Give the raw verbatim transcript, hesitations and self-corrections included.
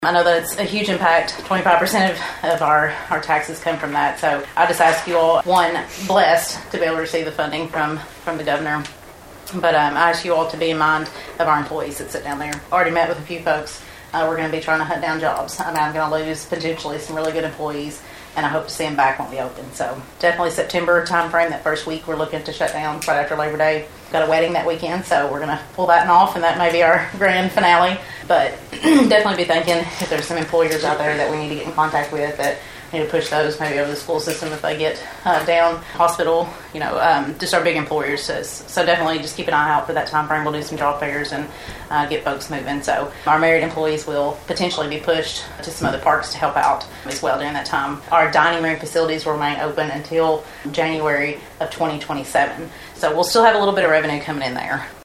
I know that it's a huge impact. twenty-five percent of, of our, our taxes come from that. So I just ask you all, one, blessed to be able to receive the funding from, from the governor. But um, I ask you all to be in mind of our employees that sit down there. Already met with a few folks. Uh, we're going to be trying to hunt down jobs. I mean, I'm going to lose potentially some really good employees, and I hope to see them back when we open. So definitely September timeframe, that first week, we're looking to shut down right after Labor Day. Got a wedding that weekend, so we're going to pull that one off, and that may be our grand finale. But definitely be thinking if there's some employers out there that we need to get in contact with that need to push those maybe over the school system if they get uh, down, hospital, you know, um, just our big employers. So, so definitely just keep an eye out for that time frame. We'll do some job fairs and uh, get folks moving. So our married employees will potentially be pushed to some other parks to help out as well during that time. Our dining room facilities will remain open until January of twenty twenty-seven. So we'll still have a little bit of revenue coming in there.